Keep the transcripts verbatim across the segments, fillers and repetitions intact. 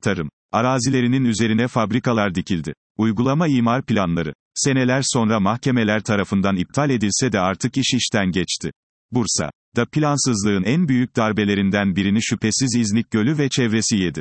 Tarım arazilerinin üzerine fabrikalar dikildi. Uygulama imar planları, seneler sonra mahkemeler tarafından iptal edilse de artık iş işten geçti. Bursa'da plansızlığın en büyük darbelerinden birini şüphesiz İznik Gölü ve çevresi yedi.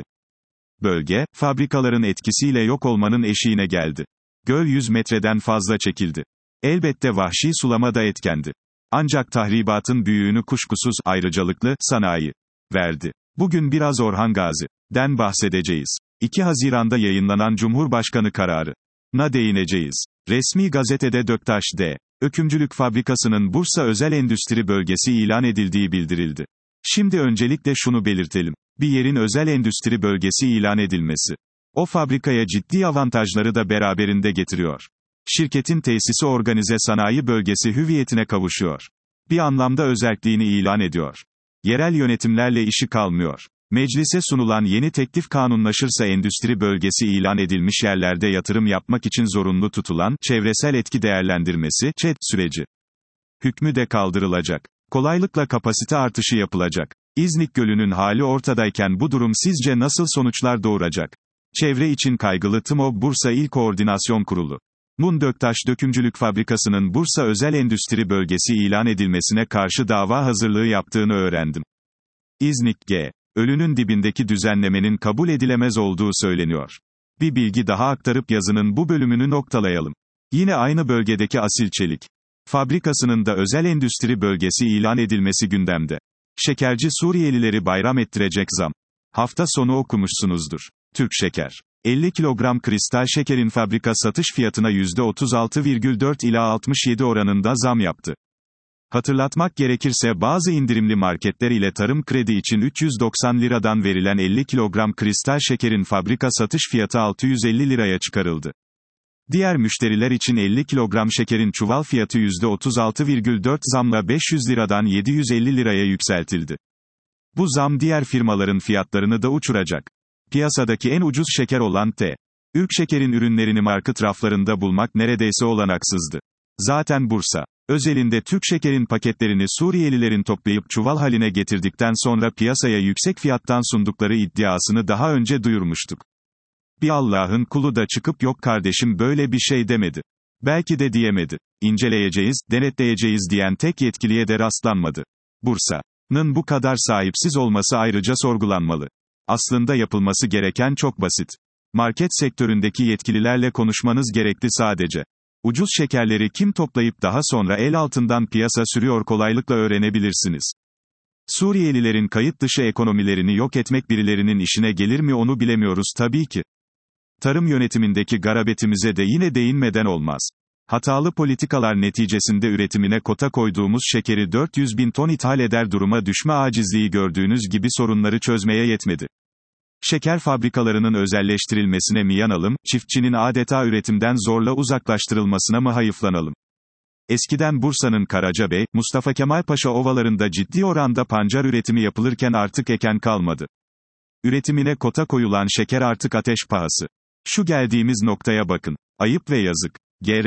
Bölge, fabrikaların etkisiyle yok olmanın eşiğine geldi. Göl yüz metreden fazla çekildi. Elbette vahşi sulama da etkendi. Ancak tahribatın büyüğünü kuşkusuz ayrıcalıklı sanayi verdi. Bugün biraz Orhan Gazi'den bahsedeceğiz. iki Haziran'da yayınlanan Cumhurbaşkanı kararına değineceğiz. Resmi gazetede Döktaş D. Ökümcülük Fabrikası'nın Bursa Özel Endüstri Bölgesi ilan edildiği bildirildi. Şimdi öncelikle şunu belirtelim. Bir yerin özel endüstri bölgesi ilan edilmesi, o fabrikaya ciddi avantajları da beraberinde getiriyor. Şirketin tesisi organize sanayi bölgesi hüviyetine kavuşuyor. Bir anlamda özerkliğini ilan ediyor. Yerel yönetimlerle işi kalmıyor. Meclise sunulan yeni teklif kanunlaşırsa endüstri bölgesi ilan edilmiş yerlerde yatırım yapmak için zorunlu tutulan çevresel etki değerlendirmesi ÇED süreci hükmü de kaldırılacak. Kolaylıkla kapasite artışı yapılacak. İznik Gölü'nün hali ortadayken bu durum sizce nasıl sonuçlar doğuracak? Çevre için kaygılı TMOB Bursa İl Koordinasyon Kurulu. Mun Döktaş Dökümcülük Fabrikası'nın Bursa Özel Endüstri Bölgesi ilan edilmesine karşı dava hazırlığı yaptığını öğrendim. İznik G. Ölünün dibindeki düzenlemenin kabul edilemez olduğu söyleniyor. Bir bilgi daha aktarıp yazının bu bölümünü noktalayalım. Yine aynı bölgedeki Asil Çelik Fabrikası'nın da özel endüstri bölgesi ilan edilmesi gündemde. Şekerci Suriyelileri bayram ettirecek zam. Hafta sonu okumuşsunuzdur. Türk Şeker. elli kilogram kristal şekerin fabrika satış fiyatına yüzde otuz altı virgül dört ila altmış yedi oranında zam yaptı. Hatırlatmak gerekirse bazı indirimli marketler ile tarım kredi için üç yüz doksan liradan verilen elli kilogram kristal şekerin fabrika satış fiyatı altı yüz elli liraya çıkarıldı. Diğer müşteriler için elli kilogram şekerin çuval fiyatı yüzde otuz altı virgül dört zamla beş yüz liradan yedi yüz elli liraya yükseltildi. Bu zam diğer firmaların fiyatlarını da uçuracak. Piyasadaki en ucuz şeker olan T. Ülk Şeker'in ürünlerini market raflarında bulmak neredeyse olanaksızdı. Zaten Bursa özelinde Türk Şeker'in paketlerini Suriyelilerin toplayıp çuval haline getirdikten sonra piyasaya yüksek fiyattan sundukları iddiasını daha önce duyurmuştuk. Bir Allah'ın kulu da çıkıp yok kardeşim böyle bir şey demedi. Belki de diyemedi. İnceleyeceğiz, denetleyeceğiz diyen tek yetkiliye de rastlanmadı. Bursa'nın bu kadar sahipsiz olması ayrıca sorgulanmalı. Aslında yapılması gereken çok basit. Market sektöründeki yetkililerle konuşmanız gerekli sadece. Ucuz şekerleri kim toplayıp daha sonra el altından piyasa sürüyor kolaylıkla öğrenebilirsiniz. Suriyelilerin kayıt dışı ekonomilerini yok etmek birilerinin işine gelir mi onu bilemiyoruz tabii ki. Tarım yönetimindeki garabetimize de yine değinmeden olmaz. Hatalı politikalar neticesinde üretimine kota koyduğumuz şekeri dört yüz bin ton ithal eder duruma düşme acizliği gördüğünüz gibi sorunları çözmeye yetmedi. Şeker fabrikalarının özelleştirilmesine mi yanalım, çiftçinin adeta üretimden zorla uzaklaştırılmasına mı hayıflanalım? Eskiden Bursa'nın Karacabey, Mustafa Kemal Paşa ovalarında ciddi oranda pancar üretimi yapılırken artık eken kalmadı. Üretimine kota koyulan şeker artık ateş pahası. Şu geldiğimiz noktaya bakın. Ayıp ve yazık.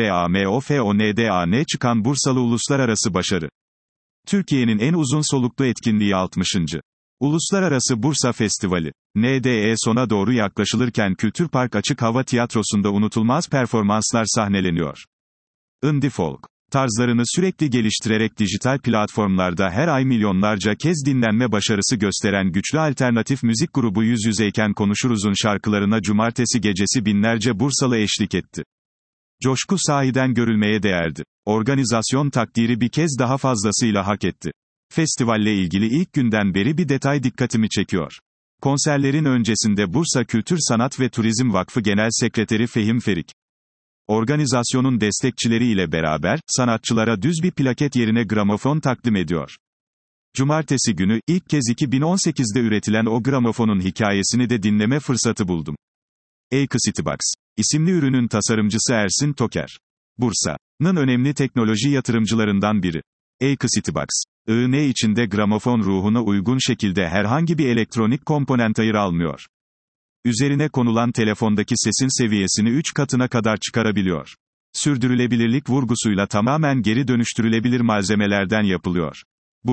GRAMOFONDAN çıkan Bursalı Uluslararası Başarı. Türkiye'nin en uzun soluklu etkinliği altmışıncı. Uluslararası Bursa Festivali. N D E sona doğru yaklaşılırken Kültürpark Açık Hava Tiyatrosu'nda unutulmaz performanslar sahneleniyor. Indie folk tarzlarını sürekli geliştirerek dijital platformlarda her ay milyonlarca kez dinlenme başarısı gösteren güçlü alternatif müzik grubu Yüz Yüzeyken Konuşuruz'un şarkılarına cumartesi gecesi binlerce Bursalı eşlik etti. Coşku sahiden görülmeye değerdi. Organizasyon takdiri bir kez daha fazlasıyla hak etti. Festivalle ilgili ilk günden beri bir detay dikkatimi çekiyor. Konserlerin öncesinde Bursa Kültür Sanat ve Turizm Vakfı Genel Sekreteri Fehim Ferik, organizasyonun destekçileri ile beraber, sanatçılara düz bir plaket yerine gramofon takdim ediyor. Cumartesi günü, ilk kez iki bin on sekizde üretilen o gramofonun hikayesini de dinleme fırsatı buldum. Ecositybox isimli ürünün tasarımcısı Ersin Toker. Bursa'nın önemli teknoloji yatırımcılarından biri. Ecositybox, I N içinde gramofon ruhuna uygun şekilde herhangi bir elektronik komponent ayır almıyor. Üzerine konulan telefondaki sesin seviyesini üç katına kadar çıkarabiliyor. Sürdürülebilirlik vurgusuyla tamamen geri dönüştürülebilir malzemelerden yapılıyor.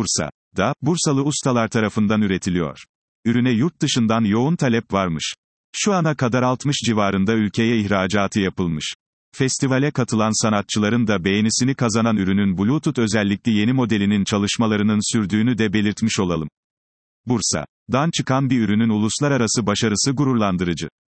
Bursa'da, Bursalı ustalar tarafından üretiliyor. Ürüne yurt dışından yoğun talep varmış. Şu ana kadar altmış civarında ülkeye ihracatı yapılmış. Festivale katılan sanatçıların da beğenisini kazanan ürünün Bluetooth özellikli yeni modelinin çalışmalarının sürdüğünü de belirtmiş olalım. Bursa'dan çıkan bir ürünün uluslararası başarısı gururlandırıcı.